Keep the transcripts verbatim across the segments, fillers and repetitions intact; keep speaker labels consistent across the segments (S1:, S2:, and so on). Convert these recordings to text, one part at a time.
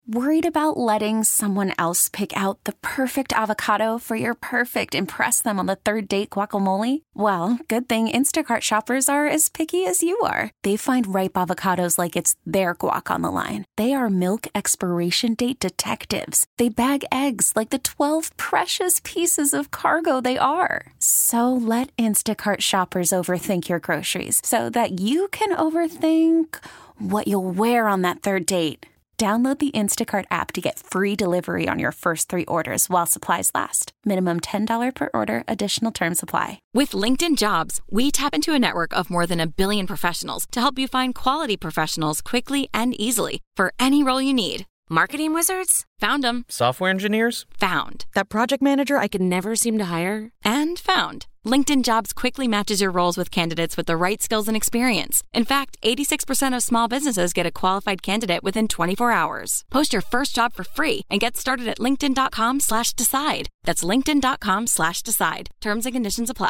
S1: Worried about letting someone else pick out the perfect avocado for your perfect impress them on the third date guacamole? Well, good thing Instacart shoppers are as picky as you are. They find ripe avocados like it's their guac on the line. They are milk expiration date detectives. They bag eggs like the twelve precious pieces of cargo they are. So let Instacart shoppers overthink your groceries so that you can overthink what you'll wear on that third date. Download the Instacart app to get free delivery on your first three orders while supplies last. Minimum ten dollars per order. Additional terms apply.
S2: With LinkedIn Jobs, we tap into a network of more than a billion professionals to help you find quality professionals quickly and easily for any role you need. Marketing wizards? Found them.
S3: Software engineers?
S2: Found. That project manager I could never seem to hire? And found. LinkedIn Jobs quickly matches your roles with candidates with the right skills and experience. In fact, eighty-six percent of small businesses get a qualified candidate within twenty-four hours. Post your first job for free and get started at linkedin.com slash decide. That's linkedin.com slash decide. Terms and conditions apply.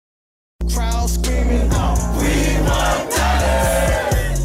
S4: Crowd screaming out, we want talent.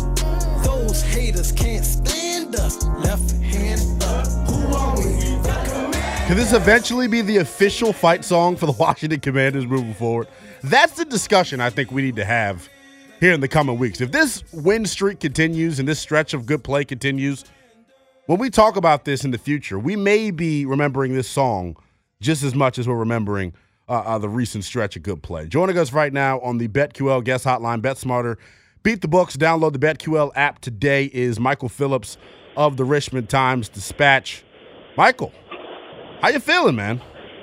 S4: Those haters can't stand us. Left hand up, who are we?
S5: Could this eventually be the official fight song for the Washington Commanders moving forward? That's the discussion I think we need to have here in the coming weeks. If this win streak continues and this stretch of good play continues, when we talk about this in the future, we may be remembering this song just as much as we're remembering uh, uh, the recent stretch of good play. Joining us right now on the BetQL guest hotline, Bet Smarter, beat the books, download the BetQL app today, is Michael Phillips of the Richmond Times-Dispatch. Michael, how you feeling, man?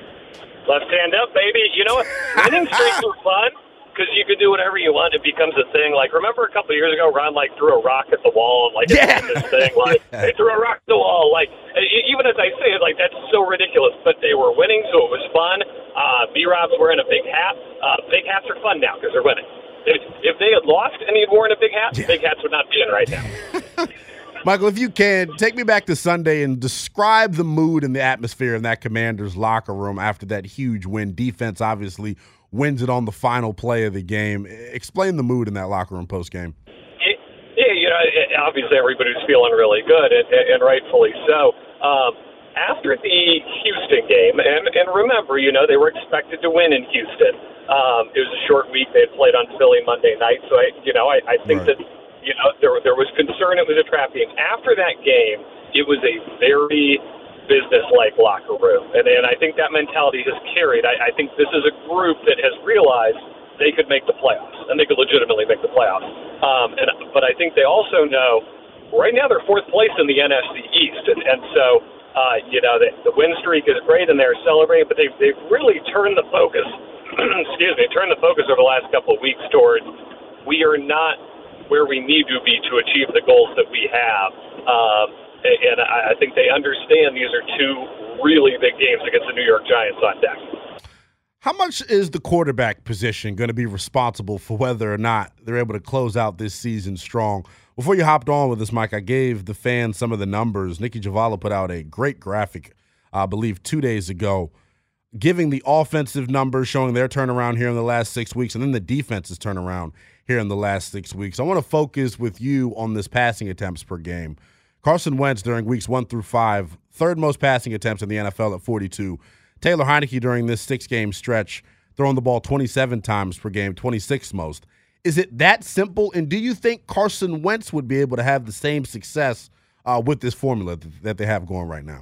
S6: Left hand up, baby. You know what? Winning streaks are fun because you can do whatever you want. It becomes a thing. Like, remember a couple of years ago, Ron, like, threw a rock at the wall and, like,
S5: yeah.
S6: it's this thing. Like, yeah. They threw a rock at the wall. Like, even as I say it, like, that's so ridiculous. But they were winning, so it was fun. Uh, B-Rob's wearing a big hat. Uh, big hats are fun now because they're winning. If, if they had lost and he'd worn a big hat, yeah. big hats would not be in right now.
S5: Michael, if you can, take me back to Sunday and describe the mood and the atmosphere in that Commanders locker room after that huge win. Defense obviously wins it on the final play of the game. Explain the mood in that locker room post-game.
S6: Yeah, you know, obviously everybody's feeling really good, and, and rightfully so. Um, after the Houston game, and, and remember, you know, they were expected to win in Houston. Um, it was a short week. They had played on Philly Monday night, so, I, you know, I, I think right. that – You know, there there was concern it was a trap game. After that game, it was a very business-like locker room. And, and I think that mentality has carried. I, I think this is a group that has realized they could make the playoffs, and they could legitimately make the playoffs. Um, and But I think they also know right now they're fourth place in the N F C East. And, and so, uh, you know, the, the win streak is great, and they're celebrating, but they've, they've really turned the focus, excuse me, turned the focus over the last couple of weeks toward we are not – where we need to be to achieve the goals that we have. Um, and I, I think they understand these are two really big games against the New York Giants on deck.
S5: How much is the quarterback position going to be responsible for whether or not they're able to close out this season strong? Before you hopped on with us, Mike, I gave the fans some of the numbers. Nikki Javala put out a great graphic, I believe, two days ago, giving the offensive numbers, showing their turnaround here in the last six weeks, and then the defense's turnaround here in the last six weeks. I want to focus with you on this passing attempts per game. Carson Wentz during weeks one through five, third most passing attempts in the N F L at forty-two. Taylor Heineke during this six-game stretch, throwing the ball twenty-seven times per game, twenty-sixth most. Is it that simple? And do you think Carson Wentz would be able to have the same success uh, with this formula that they have going right now?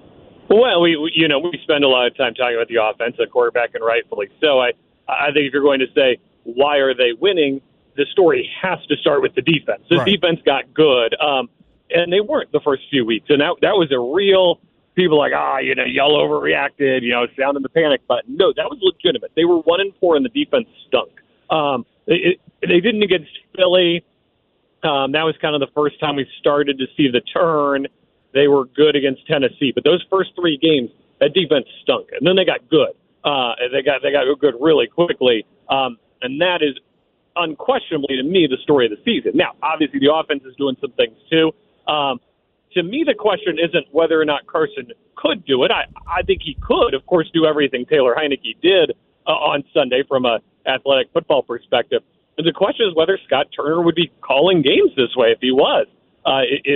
S6: Well, we, we you know we spend a lot of time talking about the offense at quarterback, and rightfully so. I I think if you're going to say why are they winning, the story has to start with the defense. The right. defense got good, um, and they weren't the first few weeks, and that that was a real people like ah you know y'all overreacted, you know sounding the panic button. No, that was legitimate. They were one and four, and the defense stunk. Um, it, they didn't against Philly. Um, that was kind of the first time we started to see the turn. They were good against Tennessee, but those first three games, that defense stunk, and then they got good. Uh, they got they got good really quickly, um, and that is unquestionably to me the story of the season. Now, obviously, the offense is doing some things too. Um, to me, the question isn't whether or not Carson could do it. I, I think he could, of course, do everything Taylor Heineke did uh, on Sunday from a athletic football perspective. And the question is whether Scott Turner would be calling games this way if he was. Uh, if, if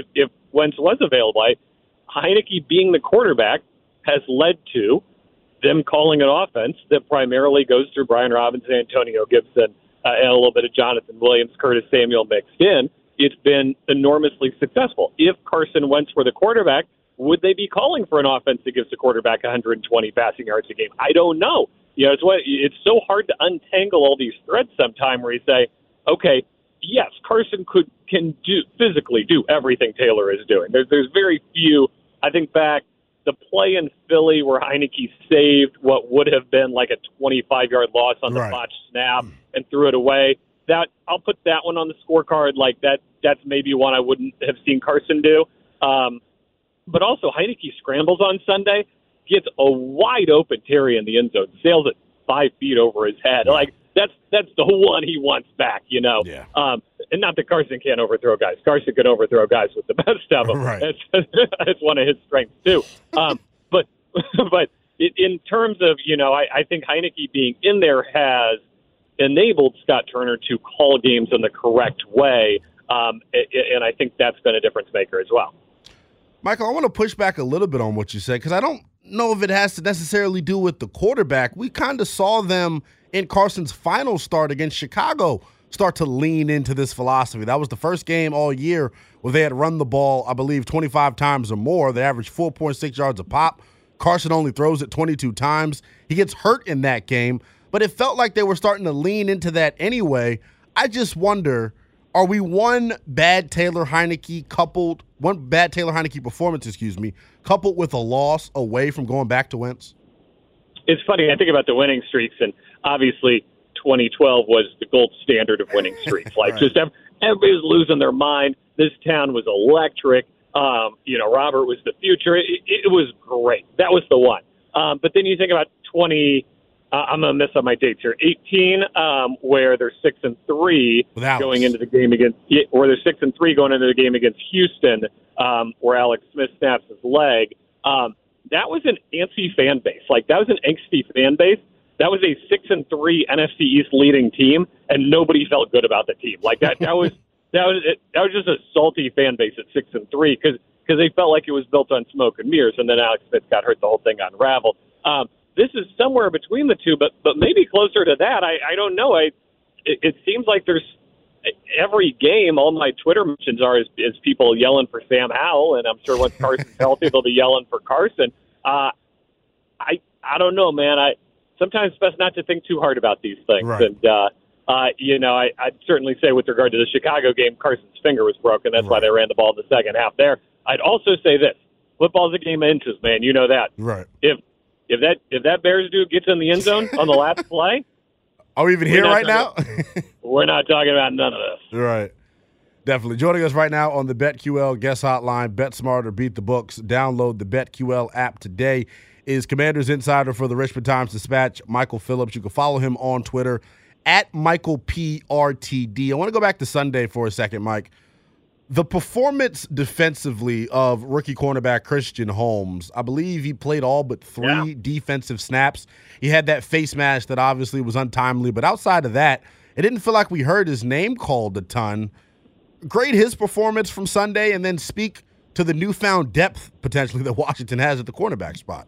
S6: Wentz was available. I, Heineke being the quarterback has led to them calling an offense that primarily goes through Brian Robinson, Antonio Gibson, uh, and a little bit of Jonathan Williams, Curtis Samuel mixed in. It's been enormously successful. If Carson Wentz were the quarterback, would they be calling for an offense that gives the quarterback one hundred twenty passing yards a game? I don't know. You know, it's what it's so hard to untangle all these threads sometime where you say, okay, yes, Carson could can do physically do everything Taylor is doing. There's there's very few. I think back the play in Philly where Heineke saved what would have been like a twenty-five yard loss on the
S5: right.
S6: botched snap and threw it away. That I'll put that one on the scorecard. Like that, that's maybe one I wouldn't have seen Carson do. Um, but also Heineke scrambles on Sunday, gets a wide open Terry in the end zone, sails it five feet over his head. Like that's that's the one he wants back, you know.
S5: Yeah.
S6: Um, and not that Carson can't overthrow guys. Carson can overthrow guys with the best of them.
S5: Right.
S6: That's, that's one of his strengths too. Um, but but in terms of, you know, I, I think Heineke being in there has enabled Scott Turner to call games in the correct way, um, and I think that's been a difference maker as well.
S5: Michael, I want to push back a little bit on what you said because I don't know if it has to necessarily do with the quarterback. We kind of saw them in Carson's final start against Chicago start to lean into this philosophy. That was the first game all year where they had run the ball, I believe, twenty-five times or more. They averaged four point six yards a pop. Carson only throws it twenty-two times. He gets hurt in that game, but it felt like they were starting to lean into that anyway. I just wonder, are we one bad Taylor Heineke coupled, one bad Taylor Heineke performance, excuse me, coupled with a loss away from going back to Wentz?
S6: It's funny. I think about the winning streaks, and obviously twenty twelve was the gold standard of winning streaks. Like,
S5: right.
S6: just everybody was losing their mind. This town was electric. Um, you know, Robert was the future. It, it was great. That was the one. Um, but then you think about twenty. Uh, I'm going to mess up my dates here. eighteen, um, where they're six and three
S5: Without
S6: going
S5: us.
S6: into the game against, or they're six and three going into the game against Houston, um, where Alex Smith snaps his leg. Um, that was an antsy fan base. Like, that was an angsty fan base. That was a six and three N F C East leading team, and nobody felt good about the team. Like that. That was that was that was just a salty fan base at six and three because because they felt like it was built on smoke and mirrors, and then Alex Smith got hurt. The whole thing unraveled. Um, this is somewhere between the two, but but maybe closer to that. I, I don't know. I it, it seems like there's every game. All my Twitter mentions are is, is people yelling for Sam Howell, and I'm sure once Carson's healthy, they'll be yelling for Carson. Uh, I I don't know, man. I sometimes it's best not to think too hard about these things,
S5: right.
S6: and uh, uh, you know, I, I'd certainly say with regard to the Chicago game, Carson's finger was broken. That's
S5: right.
S6: why they ran the ball in the second half there. I'd also say this: football's a game of inches, man. You know that.
S5: Right.
S6: If if that if that Bears dude gets in the end zone on the last play,
S5: are we even here right now?
S6: We're not talking about none of this.
S5: Right. Definitely. Joining us right now on the BetQL guest hotline, Bet Smarter, Beat the Books. Download the BetQL app today. Is Commanders insider for the Richmond Times-Dispatch, Michael Phillips. You can follow him on Twitter at Michael P R T D. I want to go back to Sunday for a second, Mike. The performance defensively of rookie cornerback Christian Holmes, I believe he played all but three
S6: yeah.
S5: defensive snaps. He had that face mask that obviously was untimely, but outside of that, it didn't feel like we heard his name called a ton. Grade his performance from Sunday and then speak to the newfound depth potentially that Washington has at the cornerback spot.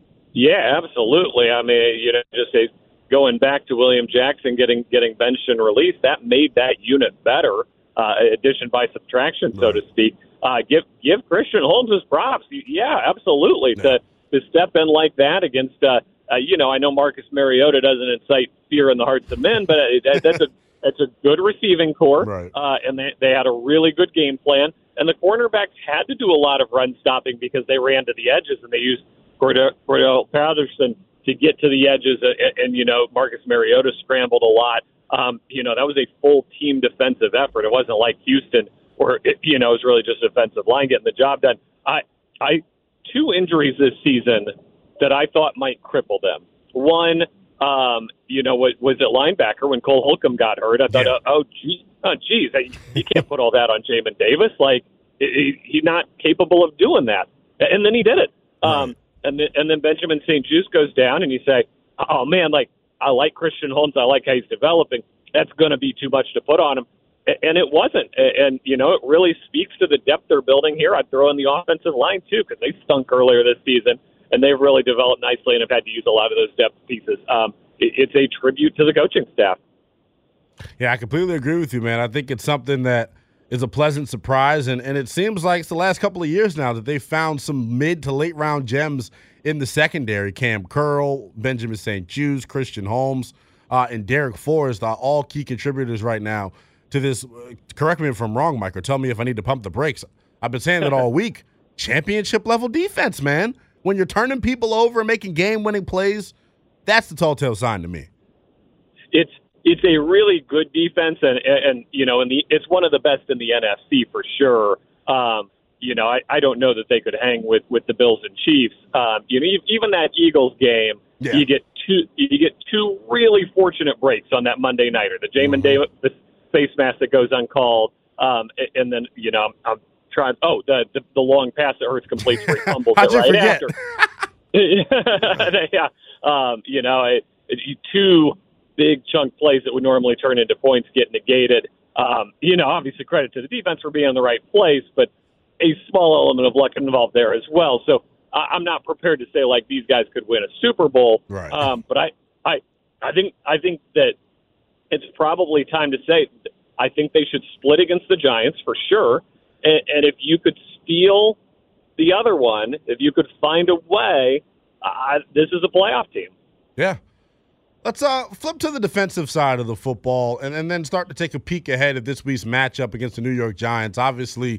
S6: Yeah, absolutely. I mean, you know, just a, going back to William Jackson getting getting benched and released, that made that unit better. Uh, addition by subtraction, so
S5: right.
S6: to speak. Uh, give give Christian Holmes his props. Yeah, absolutely.
S5: Yeah.
S6: To to step in like that against, uh, uh, you know, I know Marcus Mariota doesn't incite fear in the hearts of men, but that, that's a that's a good receiving core,
S5: right.
S6: uh, and they they had a really good game plan. And the cornerbacks had to do a lot of run stopping because they ran to the edges and they used Cordell, Cordell Patterson to get to the edges, and, and you know, Marcus Mariota scrambled a lot. Um, you know, that was a full team defensive effort. It wasn't like Houston where, it, you know, it was really just a defensive line getting the job done. I, I, two injuries this season that I thought might cripple them. One, um, you know, was, was at linebacker when Cole Holcomb got hurt. I thought,
S5: yeah.
S6: oh, gee, oh, geez, you can't put all that on Jamin Davis. Like, he, he's not capable of doing that. And then he did it.
S5: Right.
S6: Um, and then, and then Benjamin Saint Juste goes down, and you say, oh, man, like, I like Christian Holmes. I like how he's developing. That's going to be too much to put on him. and it wasn't. And, you know, it really speaks to the depth they're building here. I'd throw in the offensive line, too, because they stunk earlier this season, and they've really developed nicely and have had to use a lot of those depth pieces. Um, it, it's a tribute to the coaching staff.
S5: Yeah, I completely agree with you, man. I think it's something that is a pleasant surprise, and, and it seems like it's the last couple of years now that they've found some mid to late round gems in the secondary. Cam Curl, Benjamin Saint Juste, Christian Holmes, uh, and Derek Forrest are all key contributors right now to this. Uh, correct me if I'm wrong, Mike, or tell me if I need to pump the brakes. I've been saying it all week. Championship level defense, man. When you're turning people over and making game winning plays, that's the telltale sign to me.
S6: It's It's a really good defense, and, and you know, and the it's one of the best in the N F C for sure. Um, you know, I, I don't know that they could hang with, with the Bills and Chiefs. Um, you know, even that Eagles game, yeah. you get two you get two really fortunate breaks on that Monday nighter. The Jamin mm-hmm. Davis face mask that goes uncalled, um, and then you know, I'm, I'm trying. Oh, the, the the long pass that Hurts completes where he fumbles
S5: How'd
S6: it right
S5: you forget?
S6: after. yeah, um, you know, it, it, two. big chunk plays that would normally turn into points get negated. Um, you know, obviously credit to the defense for being in the right place, but a small element of luck involved there as well. So I, I'm not prepared to say like these guys could win a Super Bowl.
S5: Right.
S6: Um, but I, I, I think I think that it's probably time to say I think they should split against the Giants for sure. And, and if you could steal the other one, if you could find a way, uh, this is a playoff team.
S5: Yeah. Let's uh, flip to the defensive side of the football and, and then start to take a peek ahead at this week's matchup against the New York Giants. Obviously,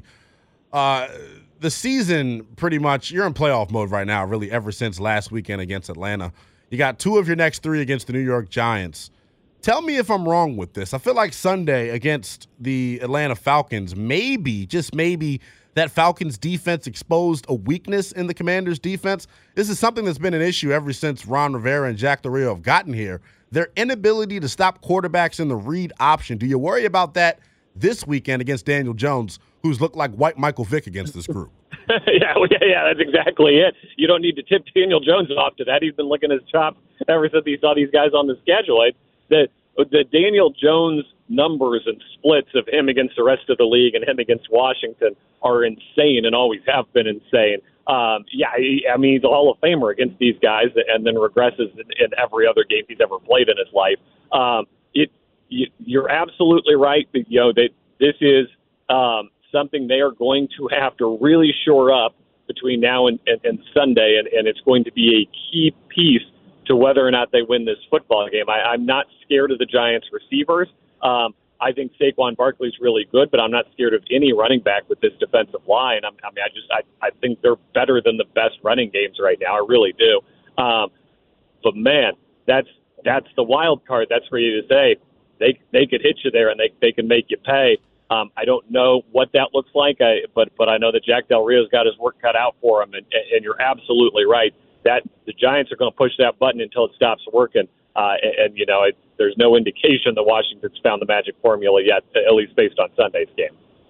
S5: uh, the season pretty much, you're in playoff mode right now, really, ever since last weekend against Atlanta. You got two of your next three against the New York Giants. Tell me if I'm wrong with this. I feel like Sunday against the Atlanta Falcons, maybe, just maybe, that Falcons defense exposed a weakness in the Commanders' defense. This is something that's been an issue ever since Ron Rivera and Jack Del Rio have gotten here. Their inability to stop quarterbacks in the read option. Do you worry about that this weekend against Daniel Jones, who's looked like white Michael Vick against this group?
S6: yeah, well, yeah, yeah, that's exactly it. You don't need to tip Daniel Jones off to that. He's been licking his chops ever since he saw these guys on the schedule. I, the, the Daniel Jones numbers and splits of him against the rest of the league and him against Washington are insane and always have been insane. Um, yeah, I mean, he's a Hall of Famer against these guys and then regresses in, in every other game he's ever played in his life. Um, it, you, you're absolutely right. You know, that this is um, something they are going to have to really shore up between now and, and, and Sunday, and, and it's going to be a key piece to whether or not they win this football game. I, I'm not scared of the Giants receivers. Um, I think Saquon Barkley's really good, but I'm not scared of any running back with this defensive line. I'm, I mean, I just I, I think they're better than the best running games right now. I really do. Um, but man, that's that's the wild card. That's for you to say. They they could hit you there, and they they can make you pay. Um, I don't know what that looks like, I, but but I know that Jack Del Rio's got his work cut out for him, and, and you're absolutely right. That the Giants are going to push that button until it stops working. Uh, and, and, you know, it, there's no indication that Washington's found the magic formula yet, at least based on Sunday's game.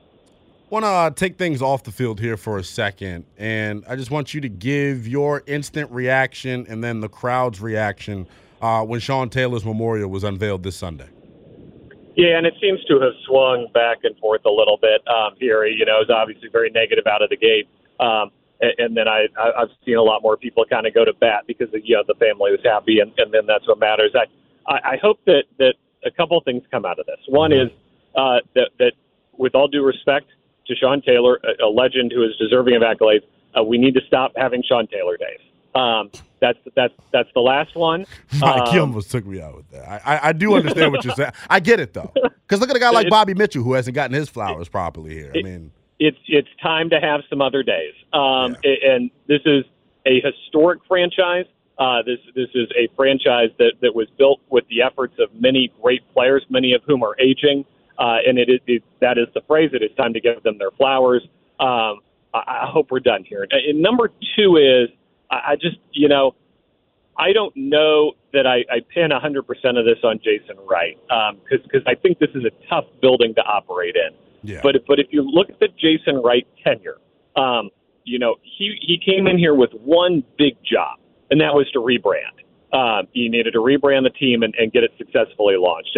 S5: I want to uh, take things off the field here for a second, and I just want you to give your instant reaction and then the crowd's reaction uh, when Sean Taylor's memorial was unveiled this Sunday.
S6: Yeah, and it seems to have swung back and forth a little bit um, here. You know, it was obviously very negative out of the gate. Um, and, and then I, I, I've seen a lot more people kind of go to bat because, you know, the family was happy, and, and then that's what matters. I, I, I hope that, that a couple of things come out of this. One is uh, that, that, with all due respect to Sean Taylor, a, a legend who is deserving of accolades, uh, we need to stop having Sean Taylor days. Um, that's that's that's the last one.
S5: Mike, you
S6: um,
S5: almost took me out with that. I, I, I do understand what you're saying. I get it though, because look at a guy like Bobby Mitchell who hasn't gotten his flowers properly here. I mean,
S6: it's it's time to have some other days. Um, yeah. And this is a historic franchise. Uh, this this is a franchise that, that was built with the efforts of many great players, many of whom are aging. Uh, and it, it that is the phrase. It is time to give them their flowers. Um, I, I hope we're done here. And, and number two is. I just, you know, I don't know that I, I pin one hundred percent of this on Jason Wright because um, because I think this is a tough building to operate in.
S5: Yeah.
S6: But but if you look at the Jason Wright tenure, um, you know, he, he came in here with one big job, and that was to rebrand. Um, he needed to rebrand the team and, and get it successfully launched. And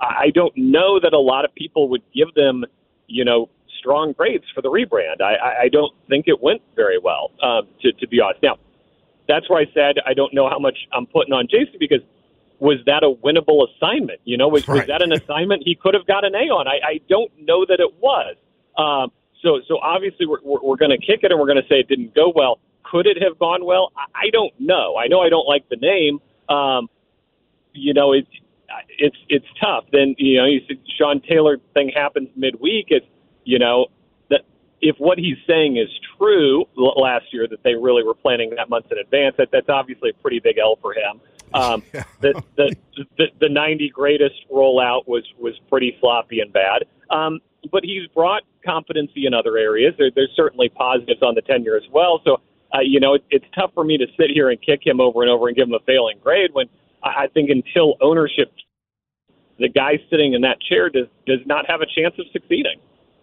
S6: I don't know that a lot of people would give them, you know, strong grades for the rebrand. I, I don't think it went very well, um, to, to be honest. Now, that's where I said I don't know how much I'm putting on Jason, because was that a winnable assignment? You know, was, right. was that an assignment he could have got an A on? I, I don't know that it was. Um, so, so obviously we're, we're, we're going to kick it and we're going to say it didn't go well. Could it have gone well? I, I don't know. I know I don't like the name. Um, you know, it's it's it's tough. Then, you know, you said Sean Taylor thing happens midweek. It's, you know, that if what he's saying is true last year, that they really were planning that months in advance, that that's obviously a pretty big L for him. Um, yeah. the, the, the the ninety greatest rollout was, was pretty floppy and bad. Um, but he's brought competency in other areas. There, there's certainly positives on the tenure as well. So, uh, you know, it, it's tough for me to sit here and kick him over and over and give him a failing grade when I, I think until ownership, the guy sitting in that chair does does not have a chance of succeeding.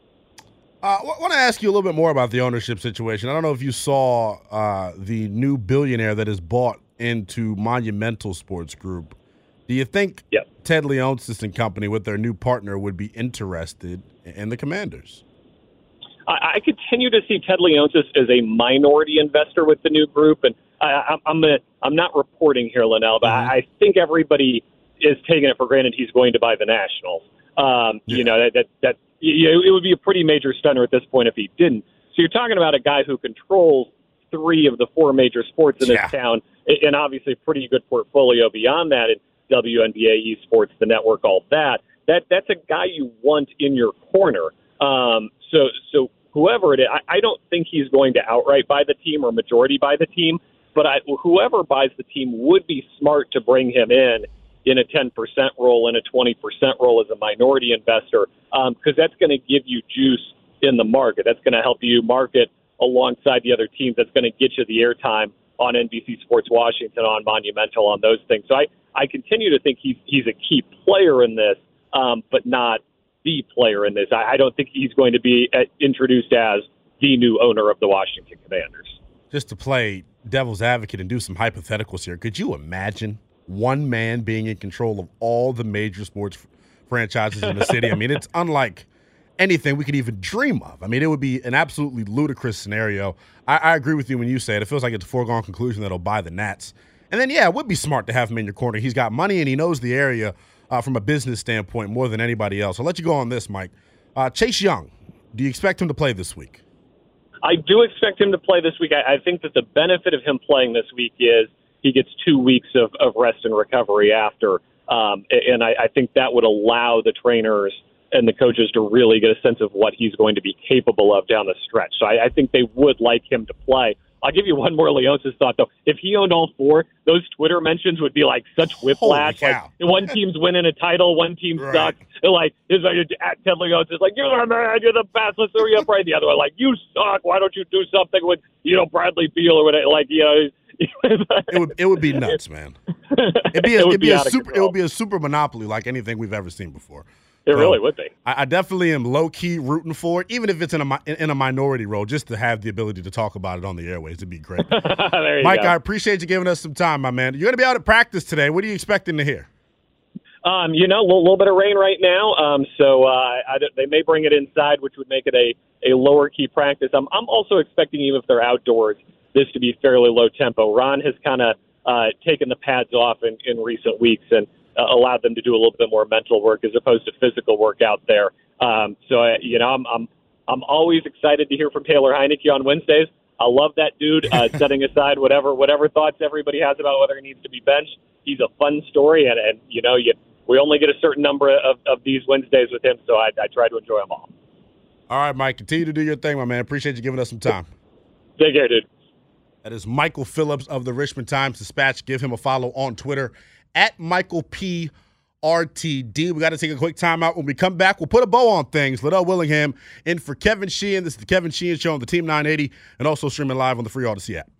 S5: Uh, I want to ask you a little bit more about the ownership situation. I don't know if you saw uh, the new billionaire that is bought into Monumental Sports Group. Do you think yep. Ted Leonsis and company with their new partner would be interested in the Commanders?
S6: I, I continue to see Ted Leonsis as a minority investor with the new group, and I, I'm gonna, I'm not reporting here, Linnell, but mm-hmm. I, I think everybody is taking it for granted he's going to buy the Nationals. Um, yeah. You know, that, that, that it would be a pretty major stunner at this point if he didn't. So you're talking about a guy who controls three of the four major sports in
S5: yeah.
S6: this town, and obviously a pretty good portfolio beyond that in W N B A, esports, the network, all that. That that's a guy you want in your corner. Um, so so whoever it is, I, I don't think he's going to outright buy the team or majority buy the team, but I, whoever buys the team would be smart to bring him in in a ten percent role, in a twenty percent role as a minority investor, because um, that's going to give you juice in the market. That's going to help you market alongside the other teams. That's going to get you the airtime on N B C Sports Washington, on Monumental, on those things. So I, I continue to think he's he's a key player in this, um, but not the player in this. I, I don't think he's going to be uh, introduced as the new owner of the Washington Commanders.
S5: Just to play devil's advocate and do some hypotheticals here, could you imagine one man being in control of all the major sports f- franchises in the city? I mean, it's unlike anything we could even dream of. I mean, it would be an absolutely ludicrous scenario. I, I agree with you when you say it. It feels like it's a foregone conclusion that he'll buy the Nats. And then, yeah, it would be smart to have him in your corner. He's got money and he knows the area uh, from a business standpoint more than anybody else. I'll let you go on this, Mike. Uh, Chase Young, do you expect him to play this week?
S6: I do expect him to play this week. I, I think that the benefit of him playing this week is he gets two weeks of, of rest and recovery after. Um, and I, I think that would allow the trainers and the coaches to really get a sense of what he's going to be capable of down the stretch. So I, I think they would like him to play. I'll give you one more Leonsis thought, though. If he owned all four, those Twitter mentions would be like such whiplash. Like one team's winning a title, one team right. sucks. And like, is like at Ted Leonsis, like, you're the man, you're the best, let's throw you up right. The other one, like, you suck. Why don't you do something with, you know, Bradley Beal or whatever? Like, you know.
S5: it would it would be nuts, man. It'd be a, it would it'd be, be a super it would be a super monopoly like anything we've ever seen before.
S6: It so really would be.
S5: I, I definitely am low key rooting for it, even if it's in a in a minority role, just to have the ability to talk about it on the airways. It'd be great. Mike, go. I appreciate you giving us some time, my man. You're going to be out at practice today. What are you expecting to hear?
S6: Um, you know, a little, little bit of rain right now, um, so uh, I, they may bring it inside, which would make it a, a lower key practice. I'm I'm also expecting, even if they're outdoors, this to be fairly low tempo. Ron has kind of uh, taken the pads off in, in recent weeks and uh, allowed them to do a little bit more mental work as opposed to physical work out there. Um, so, uh, you know, I'm, I'm I'm always excited to hear from Taylor Heinicke on Wednesdays. I love that dude, uh, setting aside whatever whatever thoughts everybody has about whether he needs to be benched. He's a fun story, and, and you know, you, we only get a certain number of, of these Wednesdays with him, so I, I try to enjoy them all.
S5: All right, Mike, continue to do your thing, my man. Appreciate you giving us some time.
S6: Take care, dude.
S5: That is Michael Phillips of the Richmond Times-Dispatch. Give him a follow on Twitter at Michael P. R T D. We got to take a quick time out. When we come back, we'll put a bow on things. Liddell Willingham in for Kevin Sheehan. This is the Kevin Sheehan Show on the Team nine eighty and also streaming live on the Free Odyssey app.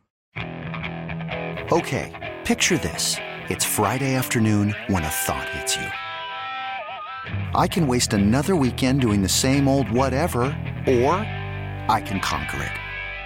S3: Okay, picture this. It's Friday afternoon when a thought hits you. I can waste another weekend doing the same old whatever, or I can conquer it.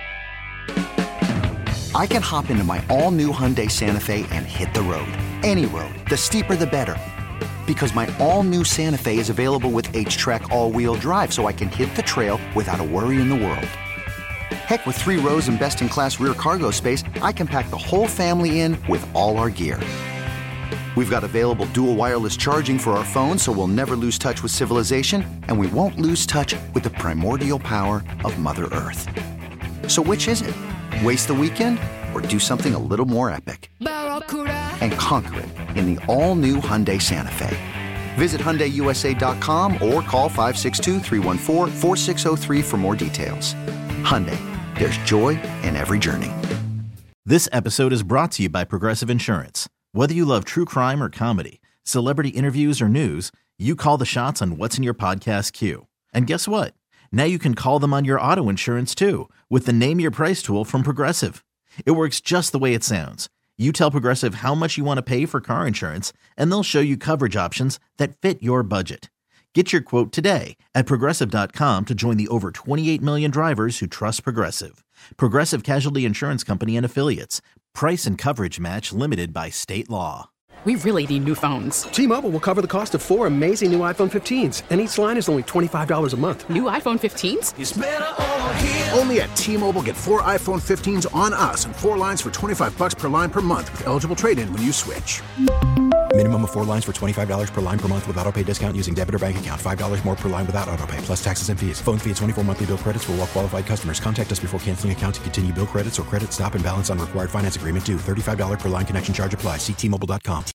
S3: I can hop into my all-new Hyundai Santa Fe and hit the road. Any road. The steeper, the better. Because my all-new Santa Fe is available with H-Track all-wheel drive, so I can hit the trail without a worry in the world. Heck, with three rows and best-in-class rear cargo space, I can pack the whole family in with all our gear. We've got available dual wireless charging for our phones, so we'll never lose touch with civilization, and we won't lose touch with the primordial power of Mother Earth. So which is it? Waste the weekend or do something a little more epic? And conquer it in the all-new Hyundai Santa Fe. Visit Hyundai U S A dot com or call five six two, three one four, four six zero three for more details. Hyundai, there's joy in every journey.
S7: This episode is brought to you by Progressive Insurance. Whether you love true crime or comedy, celebrity interviews or news, you call the shots on what's in your podcast queue. And guess what? Now you can call them on your auto insurance too with the Name Your Price tool from Progressive. It works just the way it sounds. You tell Progressive how much you want to pay for car insurance, and they'll show you coverage options that fit your budget. Get your quote today at Progressive dot com to join the over twenty-eight million drivers who trust Progressive. Progressive Casualty Insurance Company and Affiliates. Price and coverage match limited by state law.
S8: We really need new phones.
S9: T-Mobile will cover the cost of four amazing new iPhone fifteens, and each line is only twenty-five dollars a month.
S8: New iPhone fifteens?
S10: It's better over here. Only at T-Mobile, get four iPhone fifteens on us and four lines for twenty-five dollars per line per month with eligible trade-in when you switch.
S11: Minimum of four lines for twenty-five dollars per line per month with autopay discount using debit or bank account. five dollars more per line without autopay, plus taxes and fees. Phone fee at twenty-four monthly bill credits for well-qualified customers. Contact us before canceling account to continue bill credits or credit stop and balance on required finance agreement due. thirty-five dollars per line connection charge applies. See T Mobile dot com.